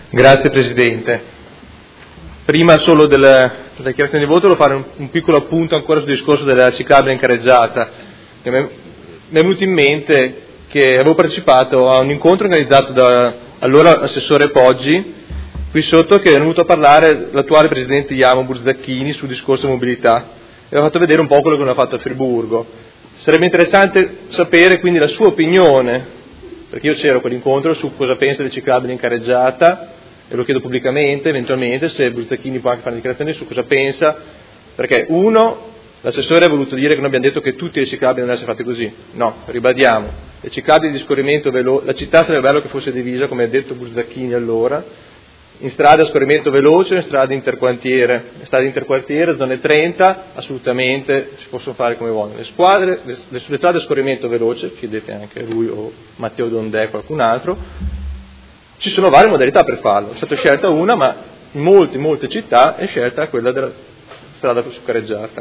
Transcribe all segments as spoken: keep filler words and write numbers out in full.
Grazie Presidente. Prima solo della, della dichiarazione di voto devo fare un, un piccolo appunto ancora sul discorso della ciclabile in carreggiata. Mi è venuto in mente che avevo partecipato a un incontro organizzato da allora assessore Poggi, qui sotto, che è venuto a parlare l'attuale Presidente Iamo Buzzacchini sul discorso mobilità e ha fatto vedere un po' quello che non ha fatto a Friburgo. Sarebbe interessante sapere quindi la sua opinione, perché io c'ero a quell'incontro, su cosa pensa delle ciclabili in carreggiata, e lo chiedo pubblicamente, eventualmente, se Buzzacchini può anche fare una dichiarazione su cosa pensa, perché uno, l'assessore ha voluto dire che noi abbiamo detto che tutte le ciclabili devono essere fatte così. No, ribadiamo, le ciclabili di scorrimento veloce, la città sarebbe bello che fosse divisa, come ha detto Buzzacchini allora, in strade a scorrimento veloce, in strade interquartiere, in strade interquartiere, zone trenta, assolutamente si possono fare come vogliono. Le squadre, le, le, sulle strade a scorrimento veloce, chiedete anche a lui o Matteo Dondè o qualcun altro, ci sono varie modalità per farlo, è stata scelta una, ma in molte, molte città è scelta quella della strada su carreggiata.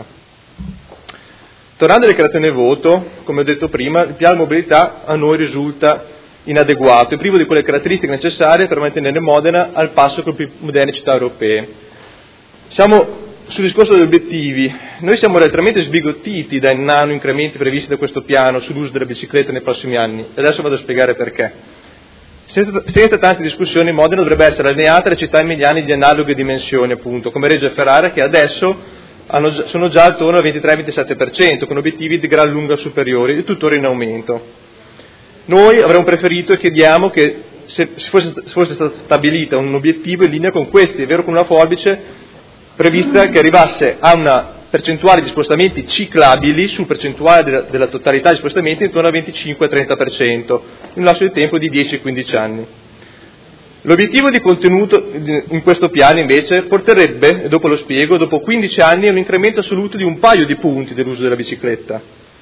Tornando alle dichiarazioni di voto, come ho detto prima, il piano mobilità a noi risulta inadeguato e privo di quelle caratteristiche necessarie per mantenere Modena al passo con le più moderne città europee. Siamo sul discorso degli obiettivi, noi siamo relativamente sbigottiti dai nano incrementi previsti da questo piano sull'uso della bicicletta nei prossimi anni, e adesso vado a spiegare perché. Senza, senza tante discussioni, Modena dovrebbe essere allineata alle città emiliane di analoghe dimensioni, appunto, come Reggio e Ferrara, che adesso hanno, sono già attorno al ventitré ventisette per cento, con obiettivi di gran lunga superiori e tuttora in aumento. Noi avremmo preferito e chiediamo che se fosse, fosse stata stabilita un obiettivo in linea con questi, è vero, con una forbice prevista che arrivasse a una percentuale di spostamenti ciclabili su percentuale della, della totalità di spostamenti intorno al venticinque trenta per cento in un lasso di tempo di dieci quindici anni. L'obiettivo di contenuto in questo piano invece porterebbe, e dopo lo spiego, dopo quindici anni a un incremento assoluto di un paio di punti dell'uso della bicicletta.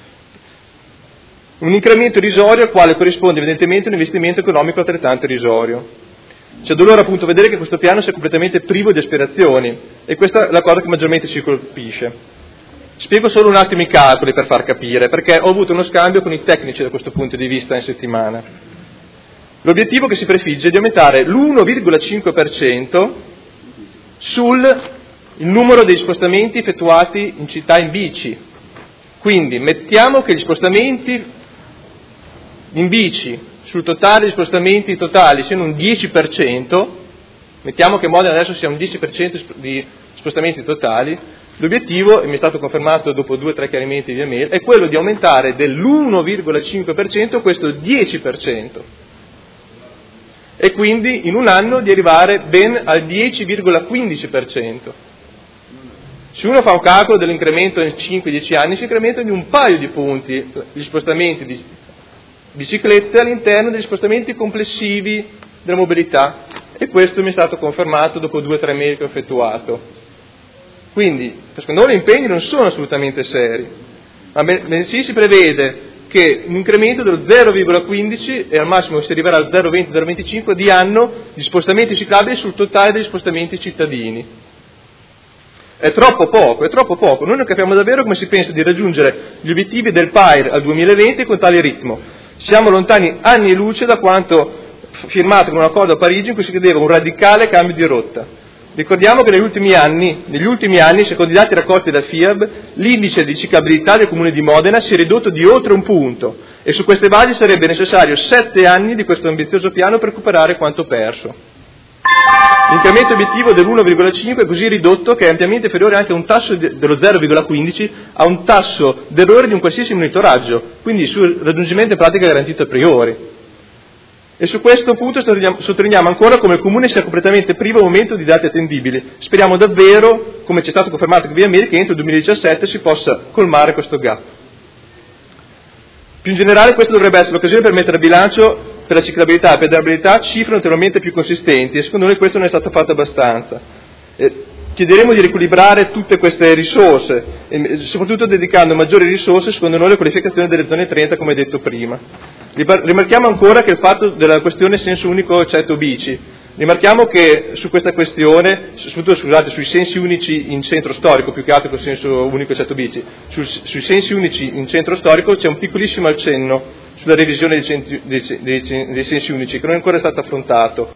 Un incremento irrisorio al quale corrisponde evidentemente un investimento economico altrettanto irrisorio. C'è dolore appunto vedere che questo piano sia completamente privo di aspirazioni, e questa è la cosa che maggiormente ci colpisce. Spiego solo un attimo i calcoli per far capire, perché ho avuto uno scambio con i tecnici da questo punto di vista in settimana. L'obiettivo che si prefigge è di aumentare l'uno virgola cinque per cento sul il numero degli spostamenti effettuati in città in bici. Quindi mettiamo che gli spostamenti in bici sul totale degli spostamenti totali siano un dieci per cento, mettiamo che Modena adesso sia un dieci per cento di spostamenti totali, l'obiettivo, e mi è stato confermato dopo due o tre chiarimenti via mail, è quello di aumentare dell'uno virgola cinque per cento questo dieci per cento e quindi in un anno di arrivare ben al dieci virgola quindici per cento. Se uno fa un calcolo dell'incremento in cinque dieci anni, si incrementa di un paio di punti gli spostamenti di biciclette all'interno degli spostamenti complessivi della mobilità, e questo mi è stato confermato dopo due o tre mail che ho effettuato. Quindi, secondo me, gli impegni non sono assolutamente seri, ma bensì si prevede che un incremento dello zero virgola quindici e al massimo si arriverà al zero virgola venti zero virgola venticinque di anno di spostamenti ciclabili sul totale degli spostamenti cittadini. È troppo poco, è troppo poco. Noi non capiamo davvero come si pensa di raggiungere gli obiettivi del P A I R al duemilaventi con tale ritmo. Siamo lontani anni luce da quanto firmato con un accordo a Parigi in cui si chiedeva un radicale cambio di rotta. Ricordiamo che negli ultimi anni, negli ultimi anni, secondo i dati raccolti da F I A B, l'indice di ciclabilità del Comune di Modena si è ridotto di oltre un punto, e su queste basi sarebbe necessario sette anni di questo ambizioso piano per recuperare quanto perso. L'incremento obiettivo dell'uno virgola cinque è così ridotto che è ampiamente inferiore anche a un tasso dello zero virgola quindici a un tasso d'errore di un qualsiasi monitoraggio, quindi sul raggiungimento in pratica garantito a priori. E su questo punto sottolineiamo ancora come il Comune sia completamente privo al momento di dati attendibili. Speriamo davvero, come ci è stato confermato via mail, che entro il duemiladiciassette si possa colmare questo gap. Più in generale, questa dovrebbe essere l'occasione per mettere a bilancio per la ciclabilità e pedalabilità cifre ulteriormente più consistenti, e secondo noi questo non è stato fatto abbastanza. Eh, chiederemo di riequilibrare tutte queste risorse, e soprattutto dedicando maggiori risorse, secondo noi, alla qualificazione delle zone trenta, come detto prima. Rimarchiamo ancora che il fatto della questione senso unico eccetto bici, rimarchiamo che su questa questione, soprattutto scusate, sui sensi unici in centro storico, più che altro che il senso unico eccetto bici, su, sui sensi unici in centro storico c'è un piccolissimo accenno sulla revisione dei, centri, dei, dei, dei sensi unici che non è ancora stato affrontato.